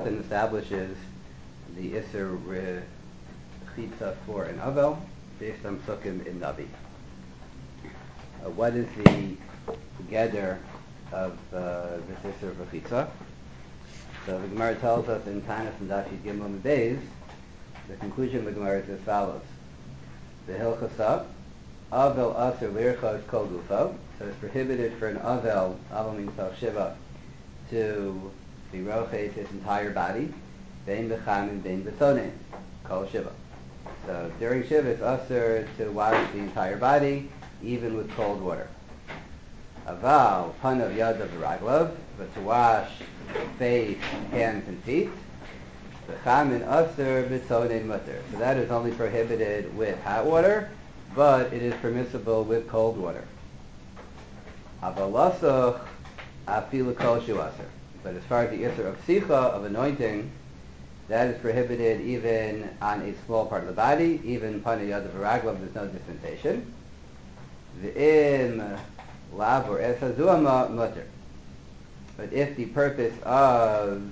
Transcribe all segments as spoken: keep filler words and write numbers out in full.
and establishes the Isser Rechitza for an Avel based on Psukim in Navi. Uh, what is the gather of uh, this Isser Rechitza? So the Gemara tells us in Tanis and Dashi Gimel Beis, the conclusion of the Gemara is as follows. The Hilchasa, Avel Aser Lirchos Kol Gufo, so it's prohibited for an Avel, Avel means Tal Shiva, to be roches his entire body, Bein B'chamin, Bein B'tzonein, Kol Shiva. So during Shiva it's Aser to wash the entire body, even with cold water. Aval, Panav Yadav V'Raglav, but to wash face, hands, and feet, B'chamin Aser B'tzonein Mutter. So that is only prohibited with hot water, but it is permissible with cold water. Aval Lasach, Afilu Kol Shu Aser. But as far as the Isser of Sicha, of anointing, that is prohibited even on a small part of the body, even Pana Yad of Raglav, there's no dispensation. V'im Lav or Esa Zuama Mutter. But if the purpose of,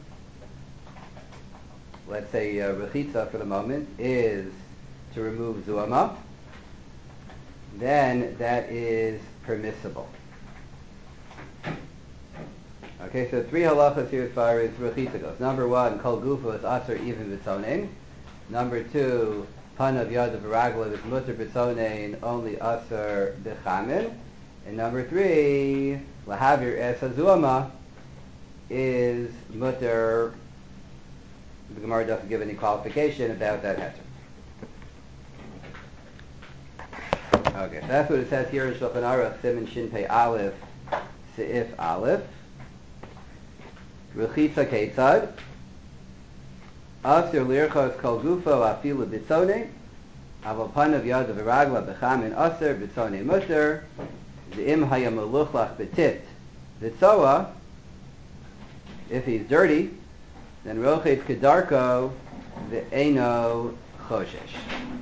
let's say, uh, Rechitza for the moment, is to remove Zuama, then that is permissible. Okay, so three halachas here as far as Rechitza goes. Number one, Kol Gufa is Aser even B'tzonein. Number two, Panav Yadav V'Raglav is Mutter B'tzonein, only Aser B'chamin. And number three, Lahavir Es HaZuama is Mutter. The Gemara doesn't give any qualification about that heter. Okay, so that's what it says here in Shulchan Aruch, Siman Shin Pei Aleph, Seif Aleph. Rechitza Keitzad Aser Lirchos Kol Gufo Afilu B'tzonein Aval Panav Yadav V'Raglav B'chamin Aser B'tzonein Mutter Z'im Haya Meluchlach B'tit B'tzoa. If he's dirty, then Rochetz Kedarko V'Eino Choshesh.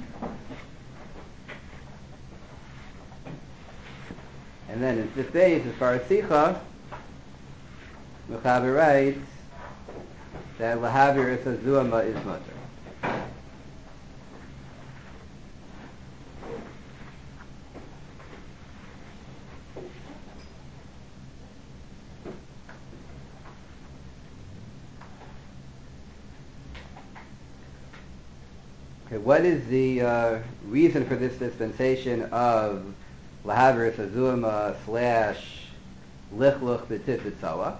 And then in this base, as far as Sicha, Mechaber writes that Lahavir is a Zuama is Mutter. Okay, what is the uh, reason for this dispensation of Lahavir is a Zuama slash Lichluch B'tit B'tzoa?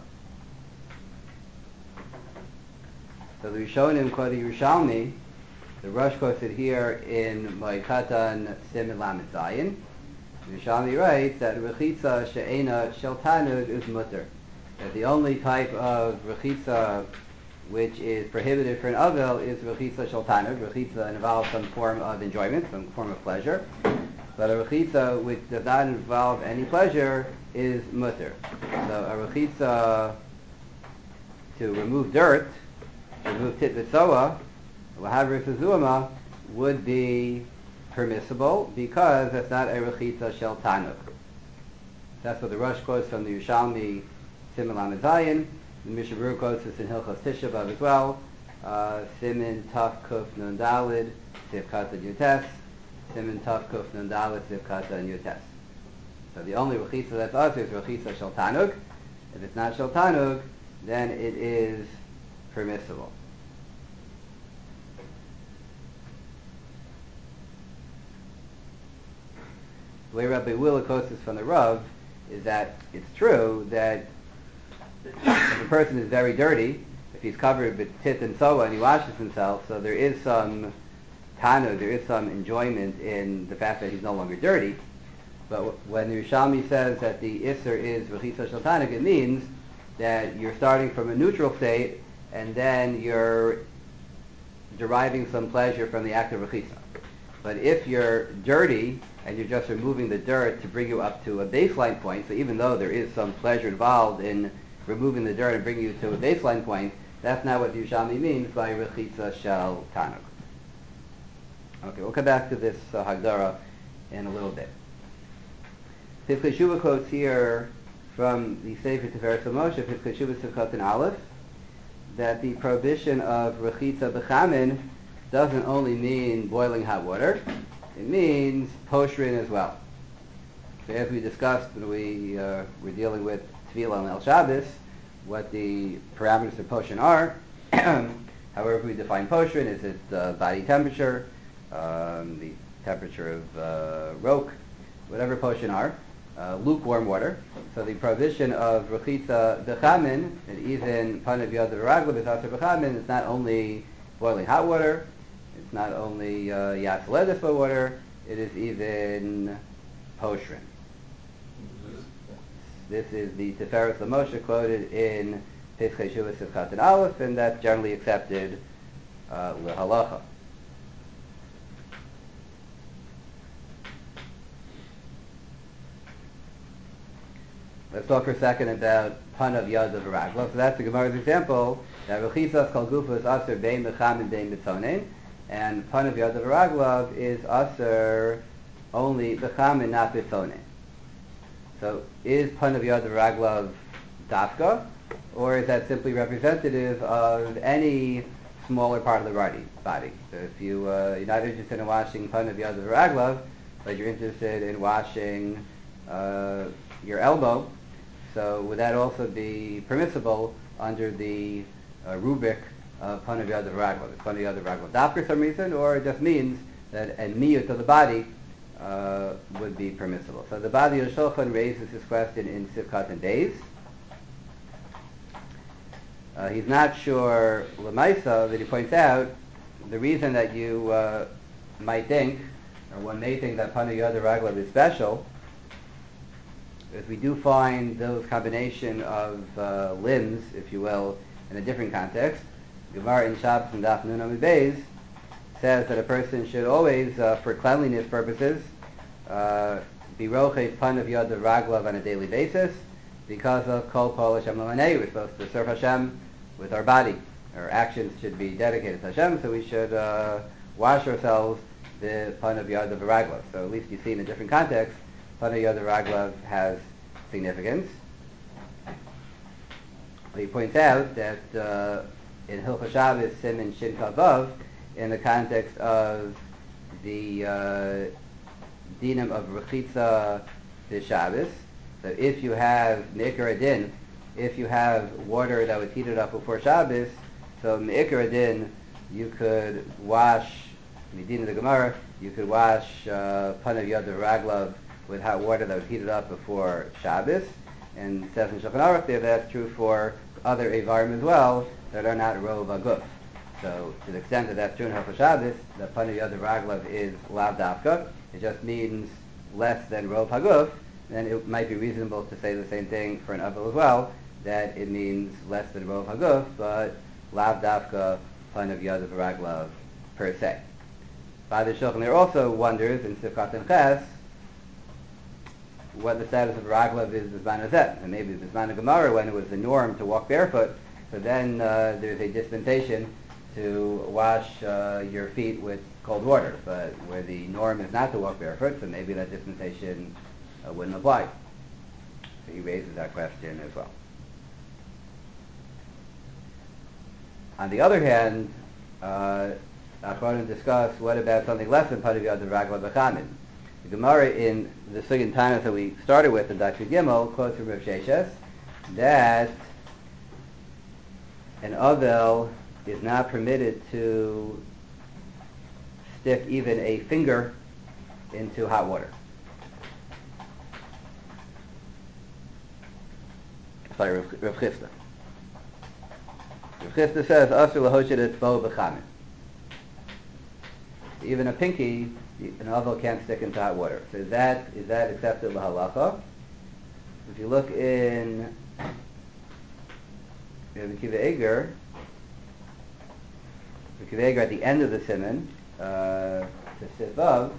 So the Rishonim quote the Yerushalmi, the Rosh quotes it here in Moikatan Siman Lamed Zayin. The Yerushalmi writes that Rechitza She'ena Shel Tanug is mutter. That the only type of Rechitza which is prohibited for an Avel is Rechitza Shel Tanug. Rechitza involves some form of enjoyment, some form of pleasure. But a Rechitza which does not involve any pleasure is mutter. So a Rechitza to remove dirt, remove tit v'tzoa, lahavir zuama, would be permissible because that's not a rechitza shel tanuk. That's what the Rosh quotes from the Yerushalmi Siman Lamed Zayin. The Mishnah Berurah quotes this in Hilchos Tisha B'Av as well. Uh, Siman Taf Kuf Nun Dalid Sif Kata Yutes. Siman Taf Kuf Nun Dalid Sif Kata Yutes. So the only rechitza that's us is rechitza shel tanuk. If it's not shel tanuk, then it is permissible. The way Rabbi Willa quotes this from the Rav is that it's true that if a person is very dirty, if he's covered with tit and soa and he washes himself, so there is some tanu, there is some enjoyment in the fact that he's no longer dirty. But when the Yerushalmi says that the Isser is Rechitza Shel Tanuk, it means that you're starting from a neutral state and then you're deriving some pleasure from the act of Rechitza. But if you're dirty and you're just removing the dirt to bring you up to a baseline point, so even though there is some pleasure involved in removing the dirt and bringing you to a baseline point, that's not what the Yerushalmi means by Rechitza Shel Tanuk. Okay, we'll come back to this uh, Hagdara in a little bit. Piskei Shuvah quotes here from the Sefer Tiferes Moshe, Piskei Shuvah Sivkot and Aleph, that the prohibition of rechitza b'chamin doesn't only mean boiling hot water, it means poshrin as well. So as we discussed when we uh, were dealing with Tefillah on El Shabbos, what the parameters of poshrin are. However we define poshrin, is it uh, body temperature, um, the temperature of uh, rok, whatever poshrin are, uh, lukewarm water. So the prohibition of rechitza b'chamin, and even panav yad v'raglav b'chaser b'chamin, is not only boiling hot water, it's not only uh, yatz ledes water, it is even poshrin. This is the Tiferes LaMoshe quoted in Pischei Shuvah Sivkat and Aleph, and that's generally accepted uh, l'halacha. Let's talk for a second about panav yad of raglav. So that's the Gemara's example that rechizas kol gufa is aser bein mecham and bein mitzonen, and panav yad of raglav is aser only mecham and not mitzonen. So is panav yad raglav dafka, or is that simply representative of any smaller part of the body? Body. So if you, uh, you're not interested in washing panav yad raglav, but you're interested in washing uh, your elbow, so would that also be permissible under the uh, rubric of panav yad raglav? Is panav yad raglav dafka for some reason, or it just means that a miyut of the body Uh, would be permissible. So the Badi Shulchan raises this question in Sivkat and Beis. Uh, he's not sure Lamaisa, that he points out the reason that you uh, might think, or one may think that Panav Yad Raglav is special, is we do find those combination of uh, limbs, if you will, in a different context. Gemara in Shabbos and Daf Nun Amud Beis says that a person should always, uh, for cleanliness purposes, uh, be rocheis panav yad raglav on a daily basis, because of kol kol Hashem l'manei. We're supposed to serve Hashem with our body. Our actions should be dedicated to Hashem, so we should uh, wash ourselves the panav yad raglav. So at least you see in a different context, panav yad raglav has significance. He points out that uh, in Hilchos Shabbos Siman Shin Kavav, in the context of the uh, dinam of rechitza b'Shabbos. So if you have me'ikar adin, if you have water that was heated up before Shabbos, so me'ikar adin, you could wash, midin of the Gemara, you could wash uh, panav yad raglav with hot water that was heated up before Shabbos. And it says in Shulchan Aruch there that's true for other evarim as well that are not rov aguf. So to the extent that that's true in Hilchos Shabbos, the panav yad raglav is lav dafka. It just means less than rov haguf. Then it might be reasonable to say the same thing for an avel as well, that it means less than rov haguf, but lav dafka panav yad raglav per se. Father Shulchan there also wonders in Sivkat and Ches what the status of raglav is b'zman hazeh, and maybe b'zman Gemara when it was the norm to walk barefoot. So then uh, there's a dispensation to wash uh, your feet with cold water, but where the norm is not to walk barefoot, so maybe that dispensation uh, wouldn't apply. So he raises that question as well. On the other hand, uh, Achronim discuss what about something less than panav yad raglav b'chamin. The Gemara in the Sugin Tanas that we started with in Dr. Gimel quotes from Rav Sheshes that an avel is not permitted to stick even a finger into hot water. Sorry, Rav, Rav Chisda. Rav Chisda says, "Asur lahoshet et bo b'chamin." Even a pinky, an avel can't stick into hot water. So is that is that accepted lahalacha? If you look in Rabbi Akiva Eiger, Rabbi Akiva Eiger at the end of the siman, uh, to Sivav,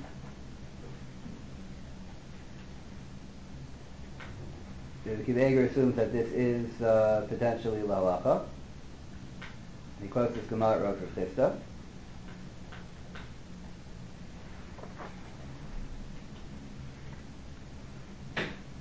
Rabbi Akiva Eiger assumes that this is uh, potentially lahalacha. He quotes this Gemara Rav Chisda.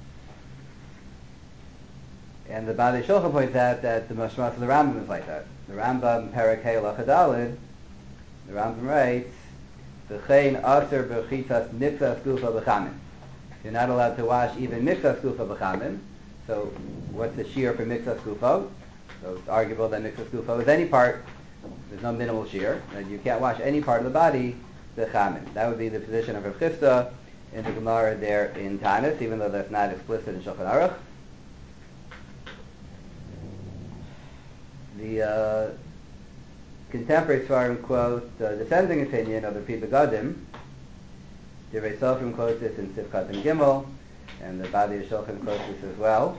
And the Baalei Shulchan points out that the Mashmas of the Rambam is like that. The Rambam Perek Hey Lachadalid, the Rambam writes, V'chein aser b'chitas mikvas gufa b'chamin. You're not allowed to wash even mikvas gufa b'chamin. So what's the shear for mikvas gufa? So it's arguable that mikvas gufa is any part. There's no minimal shear. And you can't wash any part of the body b'chamin. That would be the position of Rav Chisda in the Gemara there in Tanis, even though that's not explicit in Shulchan Aruch. The uh, contemporary Svarim quote the descending opinion of the Pri Begadim. The Rei Sofrim quotes this in Sifkat and Gimel, and the Badi Shulchan quotes this as well.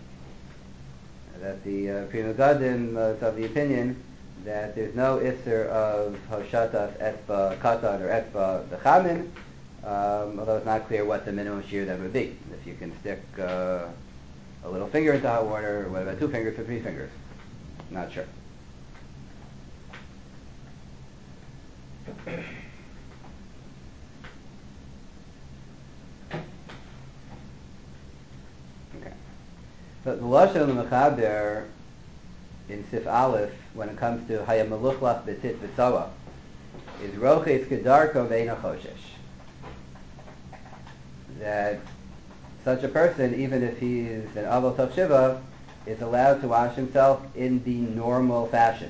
That the uh, Pri Begadim uh, is of the opinion that there's no isser of Hoshatas Etzba Katan or Etzba B'chamin, um, although it's not clear what the minimum shear that would be. If you can stick uh, a little finger into hot water, or what about two fingers or three fingers? Not sure. Okay. So the lashon of the Mechaber in Sif Aleph, when it comes to Hayam Meluchlach B'tit V'Tzawa, is Roches Kedarko Ve'ena Choshesh. That such a person, even if he's an Aval Tov Shiva, is allowed to wash himself in the normal fashion.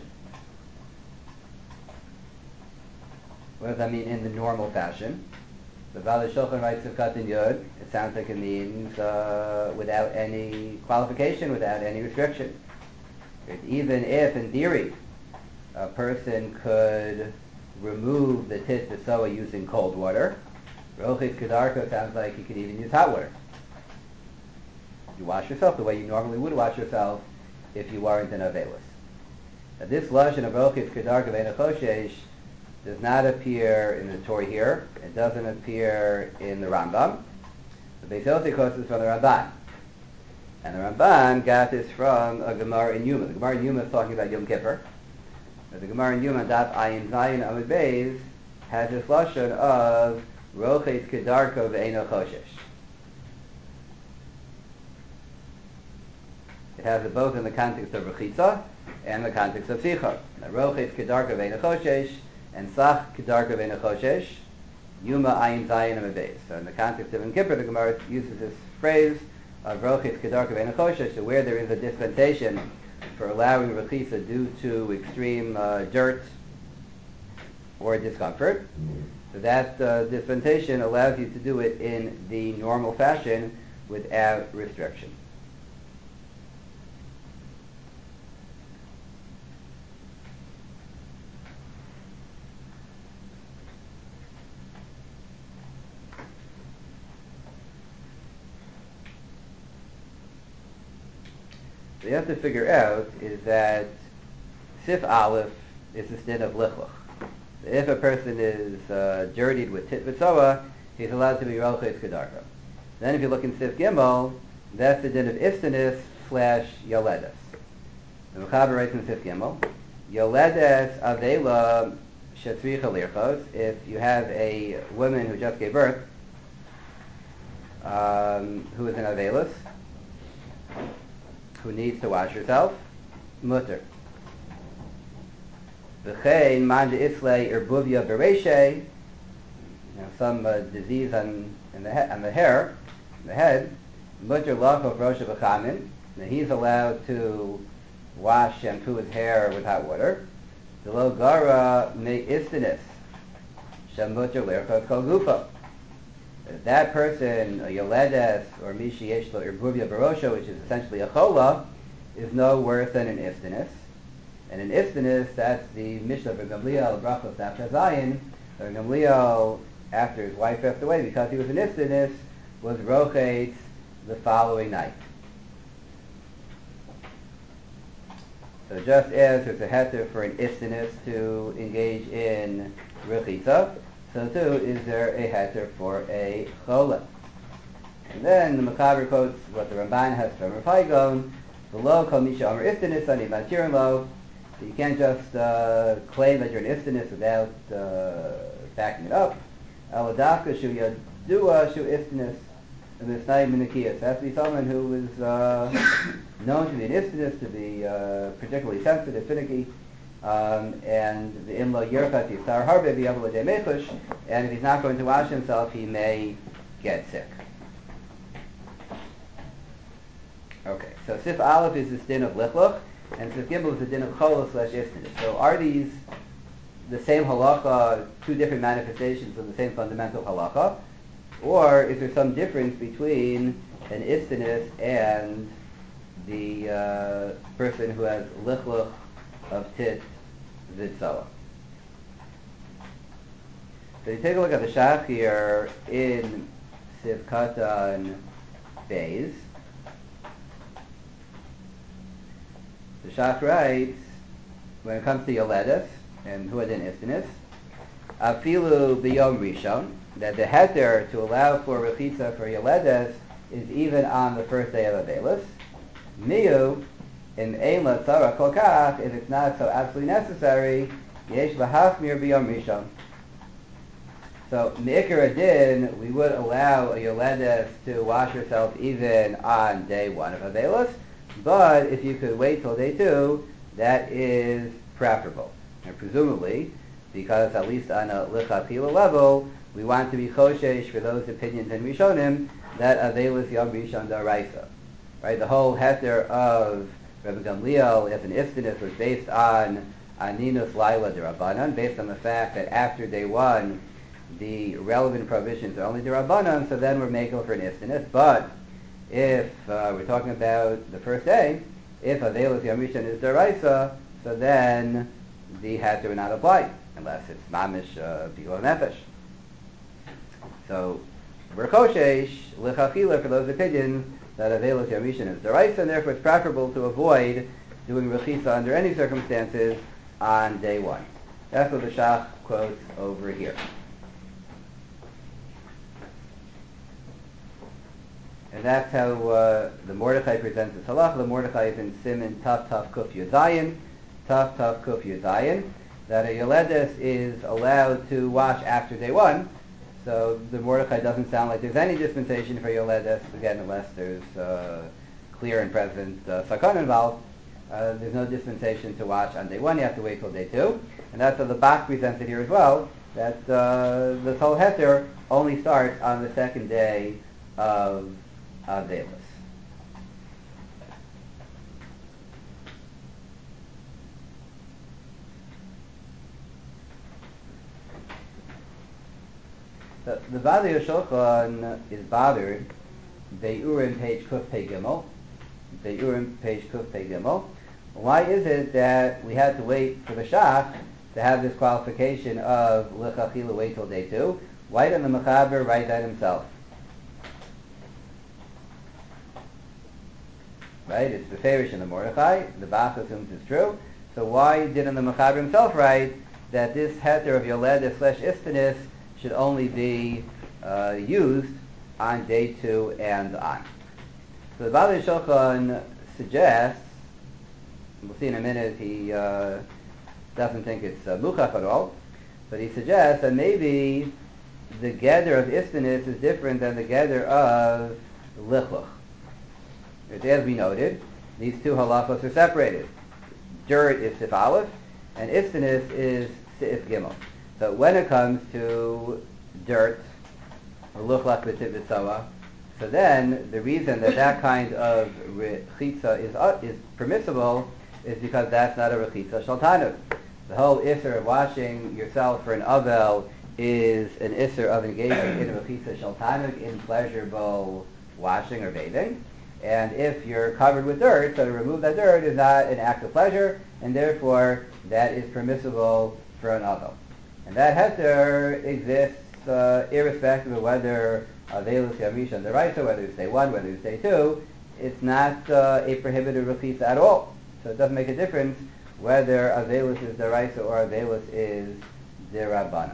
What does that mean, in the normal fashion? The Bali Shulchan writes of Katan Yud, it sounds like it means uh, without any qualification, without any restriction. Even if, in theory, a person could remove the tit v'soa using cold water, Rochis Kedarko sounds like you could even use hot water. You wash yourself the way you normally would wash yourself if you weren't an Avelis. Now this lashon of Rochis Kedarko Ve'ena Choshesh does not appear in the Torah here. It doesn't appear in the Rambam. The Beis Yosef quotes is from the Ramban. And the Ramban got this from a Gemara in Yuma. The Gemara in Yuma is talking about Yom Kippur. But the Gemara in Yuma, Daf Ayin Zayin Amud Beis, has this lashon of Roches Kedarko Ve'ena Choshesh. It has it both in the context of Rechitza and the context of Sicha. Roches Kedarko Ve'ena Choshesh and Sach Kedarko Ve'ena Choshesh, Yuma Ayin Zayin Amud Beis. So in the context of Yom Kippur, the Gemara uses this phrase of Roches Kedarko Ve'ena Choshesh, so where there is a dispensation for allowing Rechitza due to extreme uh, dirt or discomfort. So that uh, dispensation allows you to do it in the normal fashion without restriction. So you have to figure out is that Sif Aleph is the din of Lichluch. So if a person is uh, dirtied with tit v'tzoa, he's allowed to be Roches Kedarko. Then if you look in Sif Gimel, that's the din of Iftanis slash Yoledes. The Mechaber writes in Sif Gimel, Yoledes Avela Shetzricha Lirchos, if you have a woman who just gave birth, um, who is an Avelis, who needs to wash herself, mutter. V'chein man de'islei erbuvia bereshe, some uh, disease on, in the he- on the hair, the head, mutter lachov rosha b'chamin. Now he's allowed to wash, shampoo his hair with hot water. The lo gara me istinis, shem mutter lerchov kol gufa. That person, a yoledes or mishi yeshlo erbuvia barosha, which is essentially a chola, is no worse than an iftinus. And an iftinus, that's the Mishnah of Gamliel, Brachos Daf Zayin. Gamliel, after his wife passed away, because he was an iftinus, was roches the following night. So just as there's a heter for an iftinus to engage in rechitza, so too is there a heter for a chola. And then the Mechaber quotes what the Ramban has from Rav Haigon, below kol misha amar iftinus ani matirin lo. So you can't just uh, claim that you're an iftinus without uh, backing it up. Aladafka shu yadua shu iftinus v'snai minakiyas. Has to be someone who is uh, known to be an iftinus, to be uh, particularly sensitive, finicky, Um, and the imlo yirchat yisar harbe b'yavol mechush, and if he's not going to wash himself, he may get sick. Okay, so Sif Aleph is this din of lichluch, and Sif Gimel is the din of chol slash istinus. So are these the same halacha, two different manifestations of the same fundamental halacha, or is there some difference between an istinus and the uh, person who has lichluch of tit vitzoa? So you take a look at the Shach here in Sif Katan Beis. The Shach writes, when it comes to Yoledes and Huadin Istinus, Afilu b'yom rishon, that the heter to allow for rechitza for Yoledes is even on the first day of Avelis. Miyu, in ein la tzara kol kach, if it's not so absolutely necessary, yesh lahachmir b'yom rishon. So, Me'ikar Adin, we would allow a Yoledes to wash herself even on day one of Avelis, but if you could wait till day two, that is preferable. And presumably, because at least on a lichatchila level, we want to be choshesh for those opinions in Rishonim that Avelis Yom Rishon Daraisa. Right? The whole heter of Rabbi Gamliel as an istinus was based on Aninus Laila Derabanan, based on the fact that after day one, the relevant prohibitions are only Derabanan, so then we're making for an istinus. But if uh, we're talking about the first day, if Avelis Yom Rishon is Daraisa, so then the heter would not apply, unless it's Mamish uh, Bigol Nefesh. So, we're Choshesh, L'chachila, for those opinions that Avelis Yom Rishon is Daraisa, and therefore it's preferable to avoid doing Rechitza under any circumstances on day one. That's what the Shach quotes over here. And that's how uh, the Mordechai presents his halach. The Mordechai is in Siman Taf Taf Kuf Yudayin, Taf Taf Kuf Yudayin, that a Yoledes is allowed to wash after day one. So the Mordechai doesn't sound like there's any dispensation for Yoledes, again, unless there's uh, clear and present uh, sakon involved. Uh, there's no dispensation to wash on day one. You have to wait till day two. And that's how the Bach presents it here as well, that uh, this whole heter only starts on the second day of Avelis. The, the Vadei Shulchan is bothered, Bei'urim page Kuf Pei Gimel, Bei'urim page Kuf Pei Gimel. Why is it that we had to wait for the Shach to have this qualification of L'chachila wait till day two? Why didn't the Mechaber write that himself? Right? It's Beferish in the Mordechai. The Bach assumes it's true. So why didn't the Mechaber himself write that this heter of Yoledes slash Istinus should only be uh, used on day two and on? So the Vadei Shulchan suggests, we'll see in a minute, he uh, doesn't think it's uh, Muchach at all, but he suggests that maybe the gather of Istinus is different than the gather of Lichluch. As we noted, these two halachos are separated. Dirt is Sif Aleph, and Istinus is Sif Gimel. So when it comes to dirt, or Luchlach B'Tiv V'Tzoa, so then the reason that that kind of rechitza is uh, is permissible is because that's not a rechitza shel tanug. The whole isser of washing yourself for an avel is an isser of engaging in a rechitza shel tanug, in pleasurable washing or bathing. And if you're covered with dirt, so to remove that dirt is not an act of pleasure, and therefore that is permissible for an avel. And that heter exists uh, irrespective of whether Avelis Yom Rishon Daraisa, whether it's day one, whether it's day two. It's not uh, a prohibited rechitza at all. So it doesn't make a difference whether Avelis is Daraisa or Avelis is Derabana.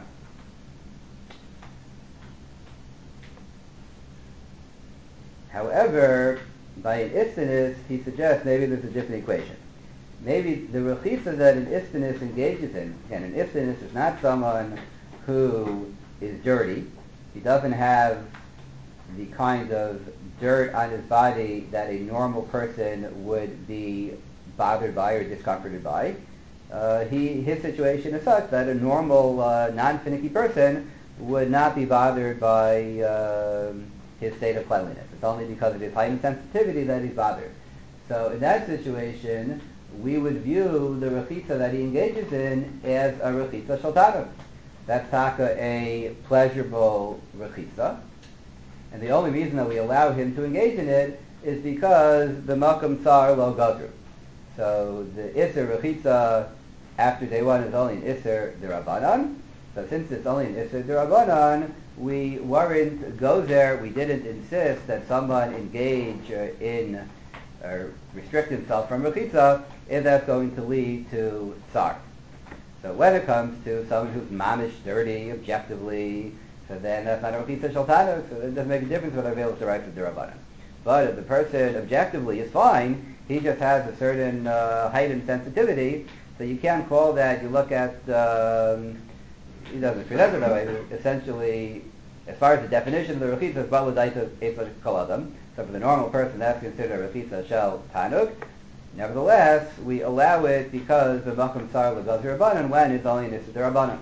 However, by an istinus, he suggests maybe there's a different equation. Maybe the rechitza that an istinus engages in, again, an istinus is not someone who is dirty. He doesn't have the kind of dirt on his body that a normal person would be bothered by or discomforted by. uh, he his situation is such that a normal uh, non-finicky person would not be bothered by uh, his state of cleanliness. It's only because of his heightened sensitivity that he's bothered. So in that situation, we would view the rechitza that he engages in as a rechitza shaltanuk. That's taka a pleasurable rechitza. And the only reason that we allow him to engage in it is because the makam tsar lo gadru. So the iser rechitza after day one is only an iser derabanan. So since it's only an iser derabanan, we weren't go there. We didn't insist that someone engage uh, in or restrict himself from rechitza if that's going to lead to tsar. So when it comes to someone who's mamish dirty objectively, so then that's not a rechitza shaltanuk, so it doesn't make a difference whether available to rights of derabanan. But if the person objectively is fine, he just has a certain uh, heightened sensitivity, so you can't call that, you look at, um, he doesn't present it that way, but essentially, as far as the definition of the rechitza is bala daita etzah kol adam, so for the normal person that's considered a rechitza shel tanuk. Nevertheless, we allow it because the makom tsar l'gaz rabbanan when it's only an issa d'rabbanan.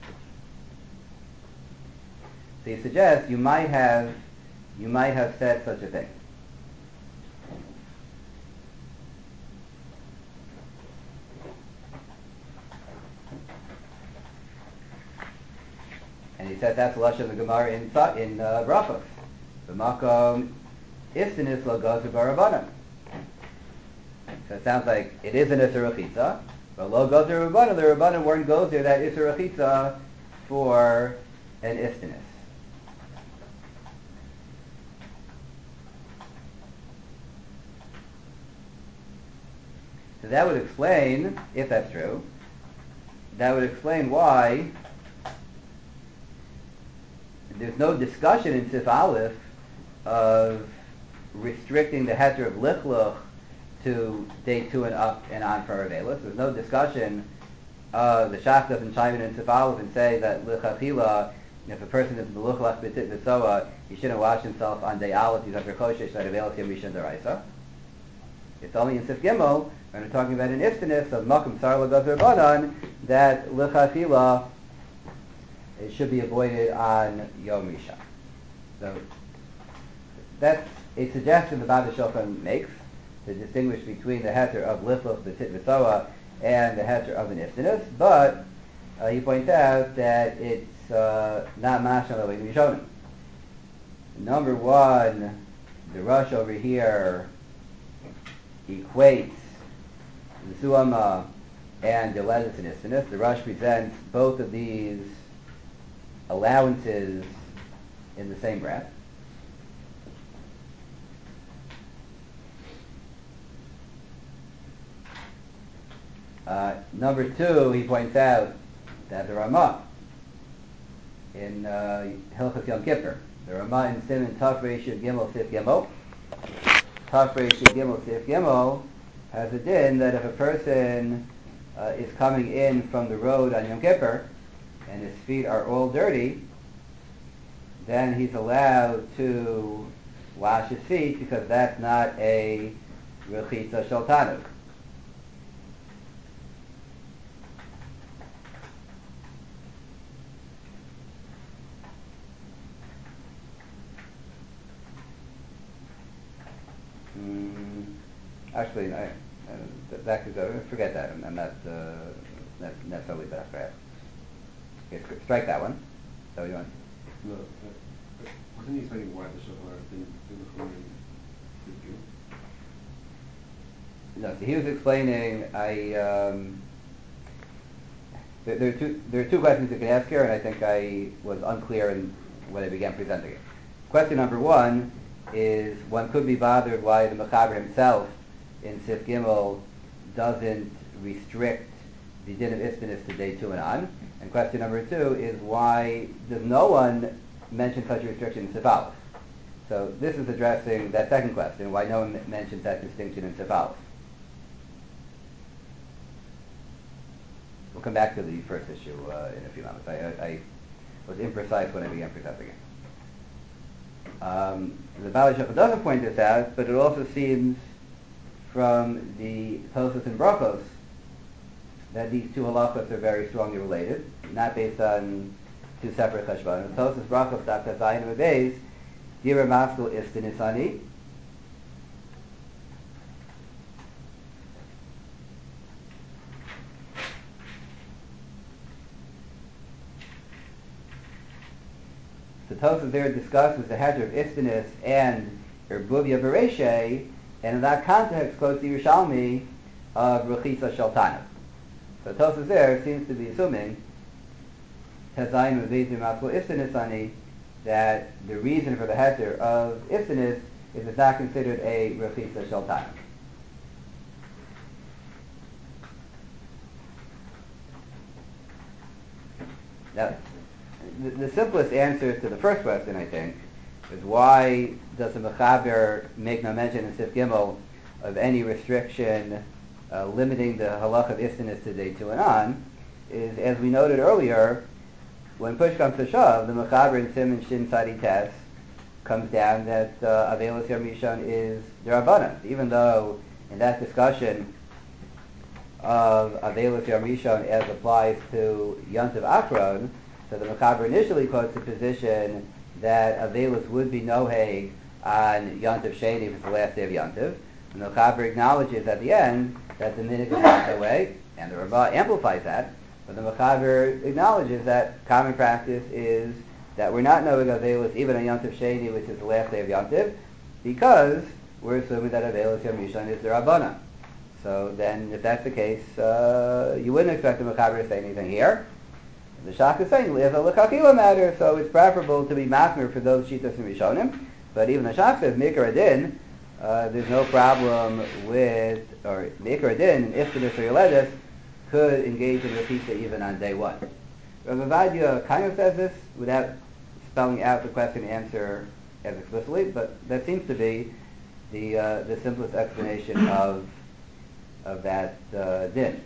So you suggest you might have you might have said such a thing. And he said that's the lashon of the Gemara in in uh, Brachos. The makom istanis l'gaz rabbanan. So it sounds like it is an Isser Rechitza, but lo gozer Rabbanan, the Rabbanan weren't gozer that Isser Rechitza for an Istinus. So that would explain, if that's true, that would explain why there's no discussion in Sif Aleph of restricting the heter of Lichluch to day two and up and on for Avelis. There's no discussion. Uh, the Shach doesn't chime in in Sif Aleph and say that Lichatila, if a person is Meluchlach B'tit V'soa, he shouldn't wash himself on day Aleph, he's under Koshesh, that Avelis Yom Rishon D'Oraisa. It's only in Sif Gimel, when we're talking about an Iftinus of Makom Tsar L'Gaz Rabbanan, that Lichatila it should be avoided on Yom Rishon. So that's a suggestion the Bada Shulchan makes, to distinguish between the heter of lichluch, the tit v'tzoa, and the heter of an iftinus, but uh, he points out that it's uh, not mashal the way we shown him. Number one, the Rush over here equates the suama and the ledus and iftinus. The Rush presents both of these allowances in the same breath. Uh, number two, he points out that the Ramah in uh, Hilchos Yom Kippur, the Ramah in Siman Taf Reishu Gimel Sif Gimel, Taf Reishu Gimel Sif Gimel has a din that if a person uh, is coming in from the road on Yom Kippur and his feet are all dirty, then he's allowed to wash his feet because that's not a rechitza shel tanuk. Mm, actually, I, uh, that could go. Forget that. I'm, I'm not, uh, not necessarily that perhaps. Okay, strike that one. So you want? No, uh, wasn't he explaining why the Shulchan didn't do the Chumrin review? No. So he was explaining. I um, there, there are two there are two questions you can ask here, and I think I was unclear in when I began presenting it. Question number one is one could be bothered why the Mechaber himself in Sif Gimel doesn't restrict the din of Istinus to day two and on. And question number two is why does no one mention such a restriction in Sif Aleph? So this is addressing that second question, why no one mentions that distinction in Sif Aleph. We'll come back to the first issue uh, in a few moments. I, I, I was imprecise when I began presenting it. Um, the Baalei Shachar doesn't point this out, but it also seems from the Tosfos and Brachos that these two halachos are very strongly related, not based on two separate cheshbonos. Tosas Brachos Daf Zayin Beis Dira Maskul Istinisani. The Tosas there discusses the hedge of Istinis and Erbuvia Bereshe, and in that context quotes the Yerushalmi of Rechitza Shaltanah. So Tosas there seems to be assuming Tezayim Uvedim Maskul Istinisani, that the reason for the heter of Istinis is it's not considered a Rechitza Shaltanah. Now, the, the simplest answer to the first question, I think, is why does the Mechaber make no mention in Sif Gimel of any restriction uh, limiting the halach of Istinis to day two and on, is, as we noted earlier, when push comes to shove, the Mechaber in Sim Shin Sadi Tes comes down that uh, Avelis Yom Rishon is D'Rabbanan, even though in that discussion of Avelis Yom Rishon as applies to Yontiv Akron, so the Mechaber initially quotes the position that Avelis would be noheg on Yontiv Sheni if it's the last day of Yontiv, and the Mechaber acknowledges at the end that the minhag is not that way, and the Rabbah amplifies that, but the Mechaber acknowledges that common practice is that we're not knowing Avelis even on Yontiv Sheni, which is the last day of Yontiv, because we're assuming that Avelis Yom Rishon is the Rabbana. So then, if that's the case, uh, you wouldn't expect the Mechaber to say anything here. The Shach is saying, live a l'chakila matter, so it's preferable to be machmir for those shitas and Rishonim. But even the Shach says, Mikar Adin, uh, there's no problem with, or Mikar Adin, Iftanis or Yoledis, could engage in Rechitza even on day one. Rav Avadia kind of says this without spelling out the question and answer as explicitly, but that seems to be the uh, the simplest explanation of of that uh, din.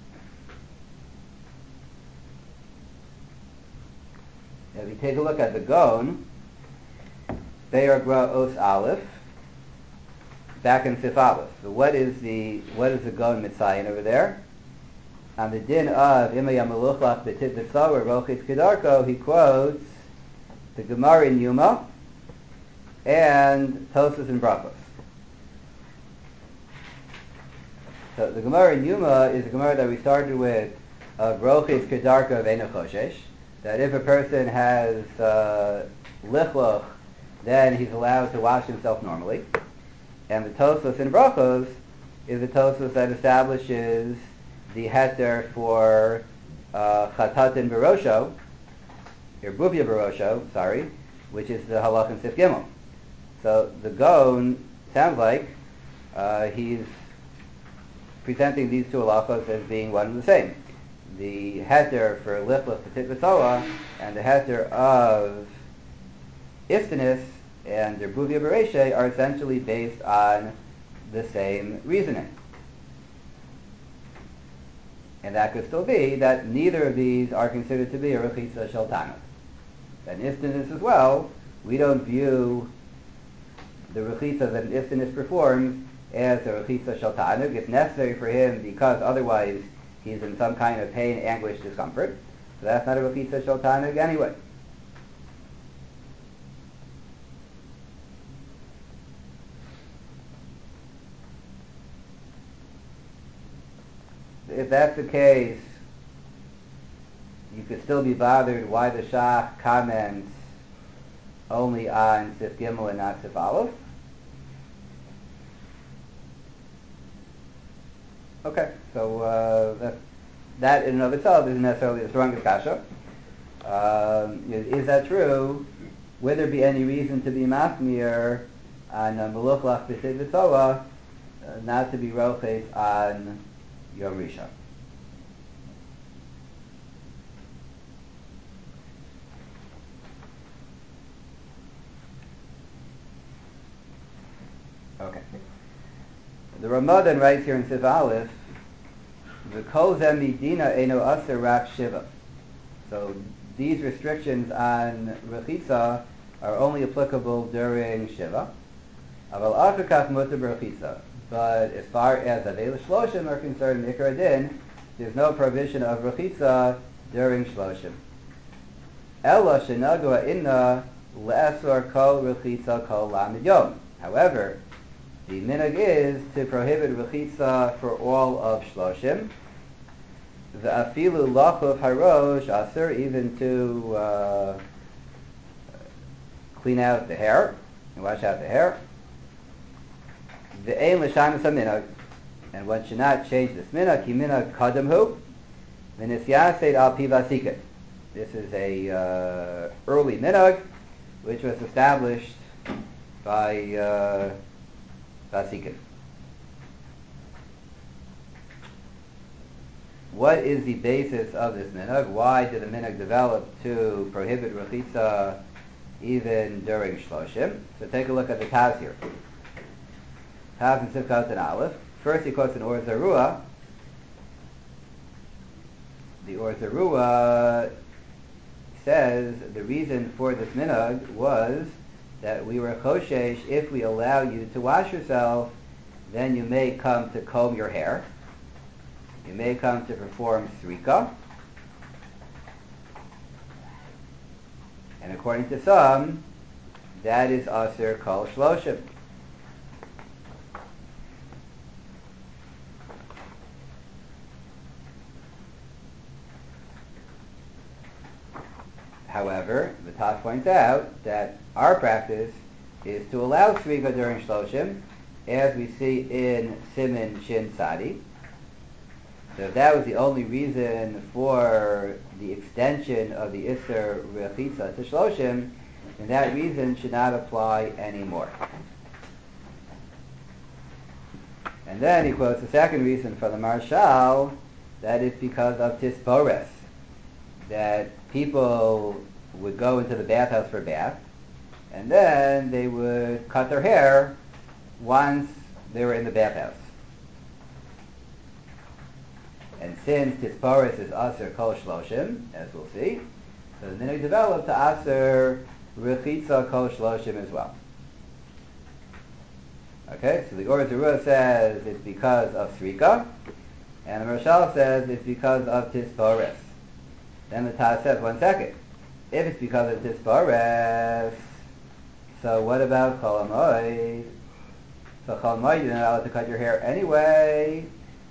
If you take a look at the Gon, Be'er Gra Os Aleph, back in Sif Aleph. So what is the what is the Gon Mitzayin over there? On the din of Ima Yamaluchlach B'Tit B'Tzawar Rochitz Kedarko, he quotes the Gemara in Yuma and Tosas and Brachos. So the Gemara in Yuma is a Gemara that we started with of Rochitz Kedarko of Eino Choshesh, that if a person has uh, lichloch, then he's allowed to wash himself normally. And the Tosas and Brachos is the Tosas that establishes the heter for uh, chatatin barosho, or bubia barosho, sorry, which is the halach in Sif Gimel. So the Gon sounds like uh, he's presenting these two halachos as being one and the same. The heter for lichloch b'tit b'tzoa and the heter of iftanis and their bubia bereshe are essentially based on the same reasoning. And that could still be that neither of these are considered to be a rechitza shel tanuk. And iftanis as well, we don't view the rechitza that an iftanis performs as a rechitza shel tanuk. It's necessary for him because otherwise he's in some kind of pain, anguish, discomfort. So that's not a rechitza shel tanuk anyway. If that's the case, you could still be bothered why the Shach comments only on Sif Gimel and not Sif Aleph. Okay, so uh, that, that in and of itself isn't necessarily the strongest kasha. Um, is, is that true? Would there be any reason to be machmir on Meluchlach B'Sid V'Tzoa, not to be roches on Yom Rishon? Okay. The Ramadan writes here in Sif Aleph, "V'kol zeh midina eino aser rak shiva." So these restrictions on rechitza are only applicable during shiva. Aval after kach mutar b'rechitza. But as far as avei l'shloshim are concerned, Mikra Din, there's no prohibition of rechitza during shloshim. Ella shenagua inna le'esor kol rechitza kol lamed yom. However, the minhag is to prohibit rechitza for all of shloshim. The afilu lachov harosh asur, even to uh, clean out the hair and wash out the hair. The ein l'shanas minhag, and one should not change this minhag. Ki minhag kadamhu v'nisyased al pi vasikin. This is a uh, early minhag which was established by uh, Vasikin. What is the basis of this minhag? Why did the minhag develop to prohibit rechitza even during shloshim? So take a look at the Taz here. Taz and Sivkat and Aleph. First he quotes an Or Zarua. The Or Zarua says the reason for this minhag was that we were choshesh, if we allow you to wash yourself, then you may come to comb your hair. You may come to perform srika. And according to some, that is aser kol shloshim. However, the Taz points out that our practice is to allow srika during shloshim, as we see in Siman Shin Sadi. So if that was the only reason for the extension of the Isser Rechitza to shloshim, then that reason should not apply anymore. And then he quotes the second reason for the Marshal, that is because of Tispores, that people would go into the bathhouse for a bath, and then they would cut their hair once they were in the bathhouse. And since Tisporis is Aser Kol Shloshim, as we'll see, so the minhag developed to Aser Rechitza Kol Shloshim as well. Okay, so the Or Zarua says it's because of Srika, and the Marshal says it's because of Tisporis. Then the Taz says, one second, if it's because of Tisporis, so what about Chol HaMoed? So Chol HaMoed, you're not allowed to cut your hair anyway.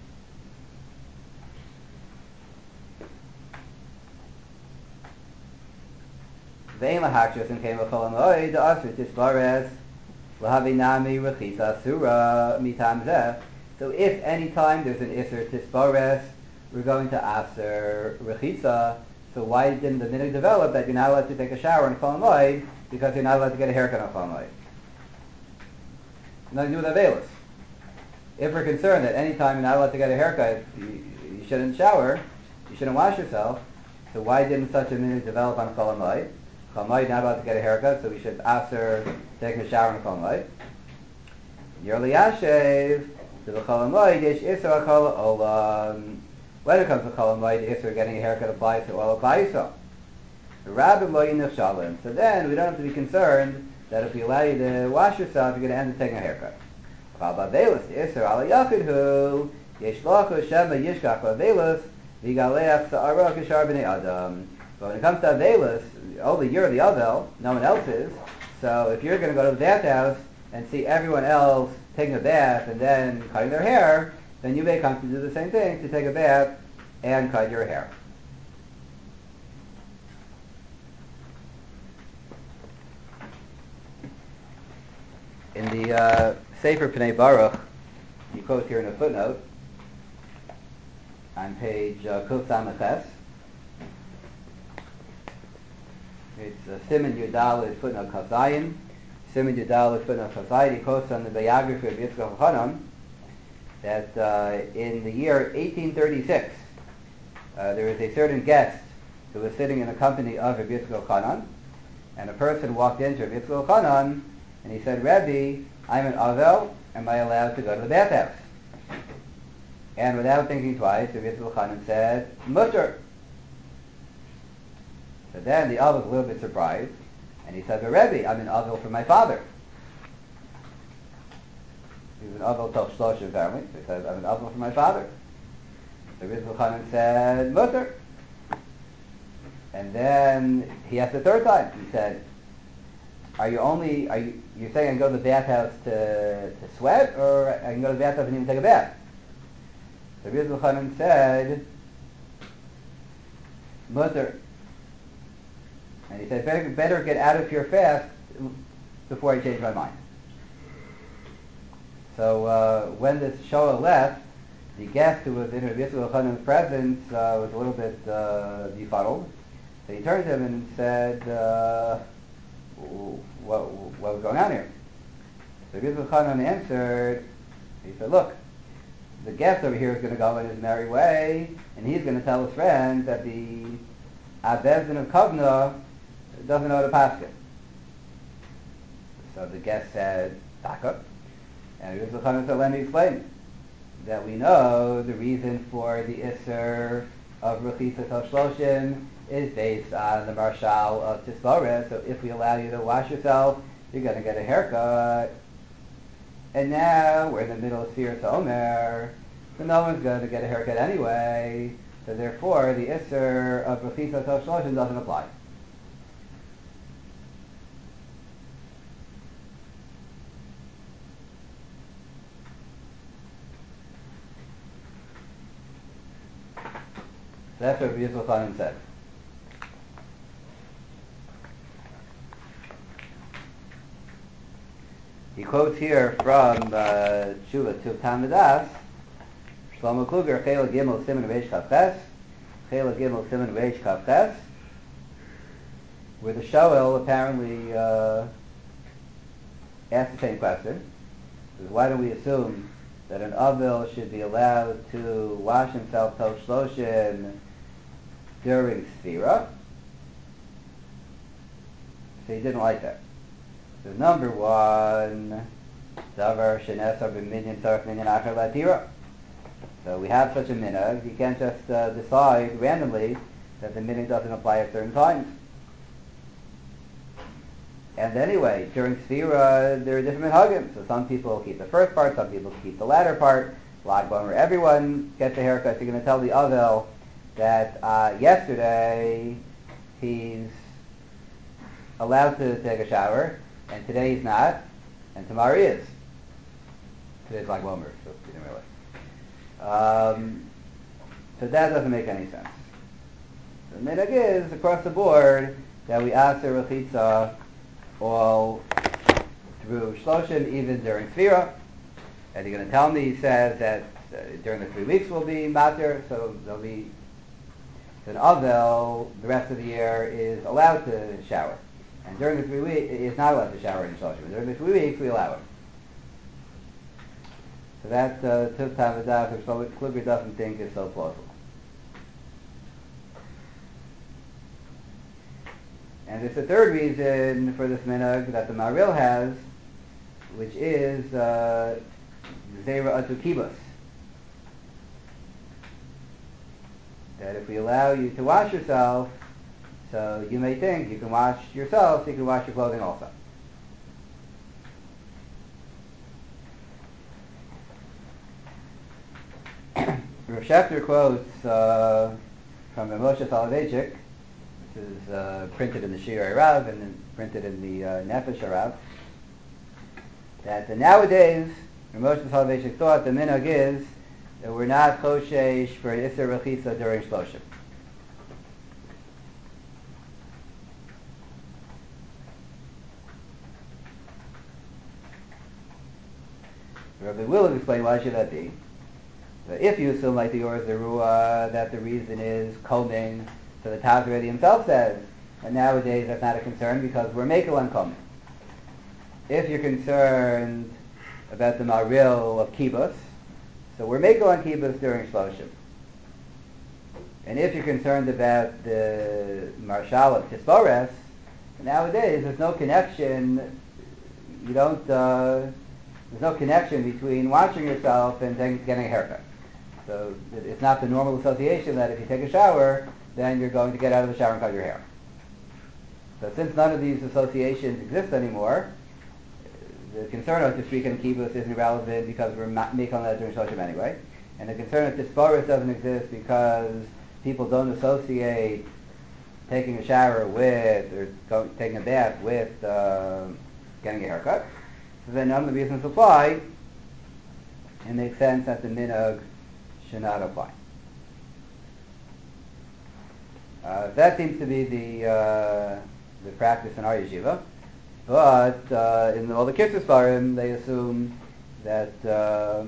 Ve'im lahakshos and came with Chol HaMoed, the Asr Tisporis, lahavinami rechitza surah mitam zeh. So if any time there's an Isser Tisporis, we're going to Aser Rechitza. So why didn't the minhag develop that you're not allowed to take a shower on Chol HaMoed because you're not allowed to get a haircut on Chol HaMoed? Nothing to do with Avelis. If we're concerned that any time you're not allowed to get a haircut, you, you shouldn't shower, you shouldn't wash yourself, so why didn't such a minhag develop on Chol HaMoed? Chol HaMoed, you're not allowed to get a haircut, so we should Aser taking a shower on Chol HaMoed. Yerli Yashev, to the Chol HaMoed, yesh Isra Kol HaOlam. When it comes to Chol HaMoed, the Isra getting a haircut applies to all of Klal Yisrael. So then we don't have to be concerned that if we allow you to wash yourself, you're going to end up taking a haircut. But when it comes to Avelis, only you're the Avel, no one else is. So if you're going to go to the bathhouse and see everyone else taking a bath and then cutting their hair, then you may come to do the same thing, to take a bath and cut your hair. In the uh, Sefer Pnei Baruch, he quotes here in a footnote, on page uh, Kuf Samaches, it's uh, Siman Yudal is footnote Kazayin, Siman Yudal is footnote Kazayin, he quotes on the biography of Yitzchak Hanan, that uh, in the year eighteen thirty-six, uh, there was a certain guest who was sitting in the company of Rabbi Yitzchak Hanan, and a person walked into Rabbi Yitzchak Hanan, and he said, Rebbe, I'm an Avel, am I allowed to go to the bathhouse? And without thinking twice, Rabbi Yitzchak Hanan said, Mutter. So then the Avel was a little bit surprised, and he said, but Rebbe, I'm an Avel for my father. He was an Avel Toch Shloshim family, so he said, I'm an Avel for my father. The Rizal Chanan said, mutter. And then he asked the third time. He said, are you only, are you, you're saying I can go to the bathhouse to, to sweat, or I can go to the bathhouse and even take a bath? The Rizal Chanan said, mutter. And he said, better, better get out of your fast before I change my mind. So uh, when this Shoah left, the guest who was in Rabbi Yisrael Chanan's presence uh, was a little bit uh, befuddled. So he turned to him and said, uh, what, what was going on here? So Rabbi Yisrael Chanan answered, he said, look, the guest over here is going to go in his merry way, and he's going to tell his friend that the Abezdin of Kovna doesn't know how to pass it. So the guest said, Taka. And Rabbi Yisrael Chanan said, let me explain. That we know the reason for the Isser of Rechitza Tov Shloshim is based on the Marshal of Tisbora. So if we allow you to wash yourself, you're going to get a haircut. And now we're in the middle of Sfira Omer, so no one's going to get a haircut anyway. So therefore, the Isser of Rechitza Tov Shloshim doesn't apply. That's what Rabbi Yisrael Chanan said. He quotes here from uh, Tshuva Tuv Tamadas, Shlomo Kluger, Chela Gimel Siman Reish Kafches, Chela Gimel Siman Reish Kafches, where the Shoel apparently uh, asked the same question. Says, why do we assume that an Avil should be allowed to wash himself Tov Shloshim during Sfira? So he didn't like that. So number one, Davar Shenesar B'Minyan Tzarech Minyan Acher Latira. So we have such a minhag. You can't just uh, decide randomly that the minhag doesn't apply at certain times. And anyway, during Sfira, there are different minhagim. So some people keep the first part, some people keep the latter part. Lag B'Omer, everyone gets a haircut. You're going to tell the Avel that uh, yesterday he's allowed to take a shower, and today he's not, and tomorrow he is. Today's Lag B'Omer, so you didn't realize. Um, so that doesn't make any sense. The minhag is, across the board, that we aser rechitza all through Shloshim, even during Sfira. And you're going to tell me, he says, that uh, during the three weeks will be matir, so there'll be an Avel, the rest of the year, is allowed to shower. And during the three weeks, it's not allowed to shower in Shloshim. During the three weeks, we allow it. So that Tuv Tamadas, which Kluger doesn't think is so plausible. And there's a third reason for this minhag that the Maril has, which is Zera Atu Kibus. That if we allow you to wash yourself, so you may think you can wash yourself, so you can wash your clothing also. Rav Shechter quotes uh, from Rav Moshe Soloveitchik. This is uh, printed in the Shir Rav and then printed in the uh, Nefesh Rav. That uh, nowadays, Rav Moshe Soloveitchik thought the minhag is that we're not choshesh for Isser Rechitza during Shloshim. Rabbi Willis explained why should that be. But if you assume like the Or Zerua that the reason is combing, so the Taz already himself says, and nowadays that's not a concern because we're makel on combing. If you're concerned about the Maril of Kibbutz, so we're makel on Kibbutz during Shloshim. And if you're concerned about the Marshal of Tisbores, nowadays there's no connection, you don't, uh, there's no connection between washing yourself and getting a haircut. So it's not the normal association that if you take a shower, then you're going to get out of the shower and cut your hair. So since none of these associations exist anymore, the concern of this week in kibbutz isn't relevant because we're not making that during Shloshim anyway. And the concern that disparis doesn't exist because people don't associate taking a shower with, or go, taking a bath with uh, getting a haircut. So then none of the reasons apply, and makes sense that the minhag should not apply. Uh, that seems to be the uh, the practice in our yeshiva, but uh, in all the kitzur svarim, they assume that, uh,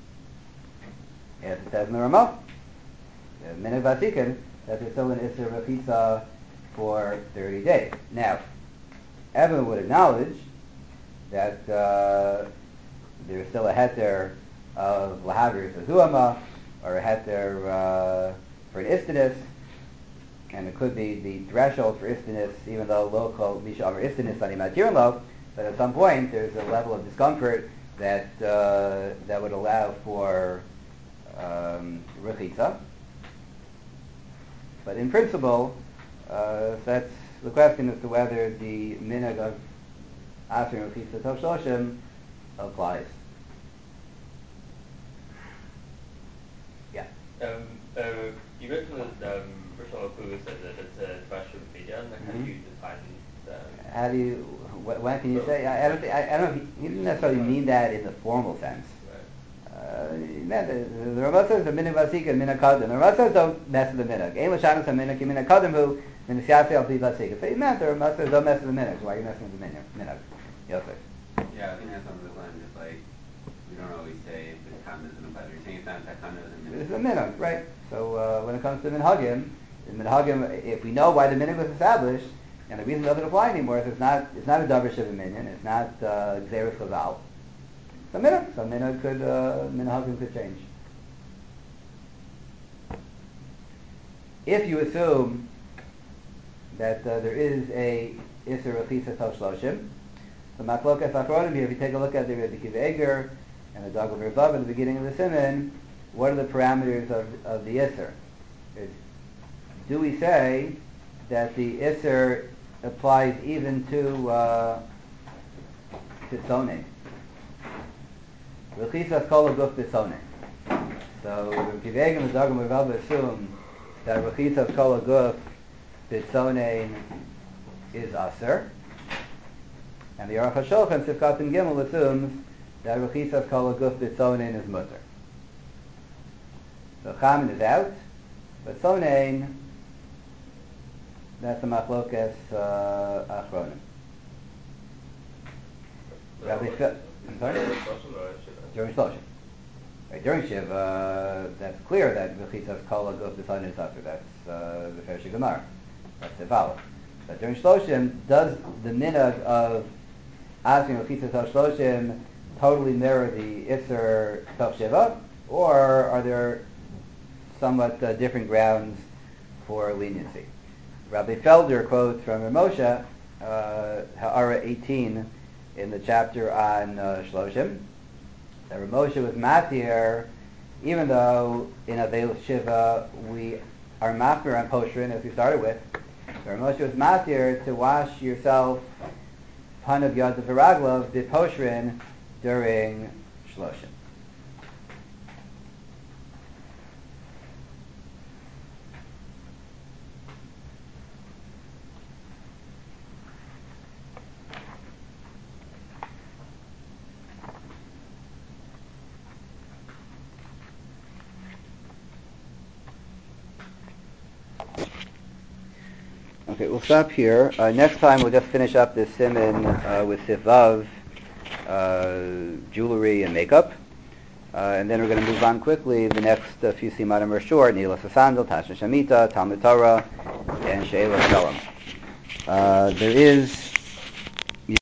as it says in the Ramah, minhag vasikin, that there's still an isser rechitza for thirty days. Now, everyone would acknowledge that uh, there's still a heter of lahavir zazuama, or a heter uh, for an istinus, and it could be the threshold for istinus, even though local misha over istinus on imatirlo, but at some point there's a level of discomfort that uh, that would allow for um, rechitza. But in principle, uh, that's the question as to whether the minhag of asher rechitza tov shloshim applies. Yeah. Um, uh, you mentioned that um, Rishon LeKuga said that it's a threshold median. How Mm-hmm. do you define that? How do you? Wh- when can you say? I, I don't. Think, I, I don't. He, he didn't necessarily mean that in the formal sense. Right. Uh, he meant the, the Rambam says the minhag vasika and minhag kadim. The Rambam says don't mess with the minhag. Ein l'shanas minhag ki minhag kadim hu min siyasei al pi vasika. So he meant the Rambam says don't mess with the minhag. Why are you messing with the minhag? Minhag. Yosef. Yeah, I think that's on this line. Just like we don't always say if the takana isn't applied. You're saying it's not takana isn't. It's a minhag, right? So uh, when it comes to minhagim, in minhagim, if we know why the minhag was established, and the reason it doesn't apply anymore is it's not it's not a davar shiva minyan, it's not uh, xeris chazal. It's a minhag. So minhag could uh, minhagim could change. If you assume that uh, there is a Isser Rechitza Tov Shloshim, the Maklokas Achronim here, if you take a look at the Rebbe Kiva Eger and the Dagel Verzav at the beginning of the Siman, what are the parameters of, of the Isser? Is, do we say that the Isser applies even to uh, to Sonei? Rechitzas Kol Aguf B'Sonei. So Rebbe Kiva Eger and the Dagel Verzav assume that Rechitzas Kol Aguf B'Sonei is Aser, and the Aruch HaShulchan Sifkat and Gimel assumes that Rechitzas Kol Aguf B'Tzonein is Mutter. So Chamin is out, but Tzonein, that's a Machlokas uh, Achronim. Rabbi Phil, I'm sorry? During Shloshim. Right, during Shiva, that's clear that Rechitzas Kol Aguf B'Tzonein is Aser. That's uh, the Fershi Gemara. That's the follow. But during Shloshim, does the minhag of asking Rechitzas Tov Shloshim totally mirror the Isser Tov Shiva, or are there somewhat uh, different grounds for leniency? Rabbi Felder quotes from Ramosha, uh, Ha'ara eighteen, in the chapter on uh, Shloshim, that Ramosha was matir, even though in Aveil Shiva we are mafir on Poshrin, as we started with. The Ramosha was matir to wash yourself panav yad v'raglav b'poshrin during Shloshim. Okay, we'll stop here. Uh, next time we'll just finish up this siman uh, with Sivav, uh, jewelry and makeup. Uh, and then we're going to move on quickly. The next uh, few simanim are short: Nila Sasandal, Tashna Shamita, Talmud Torah, and Sheila Shalom. Uh, there is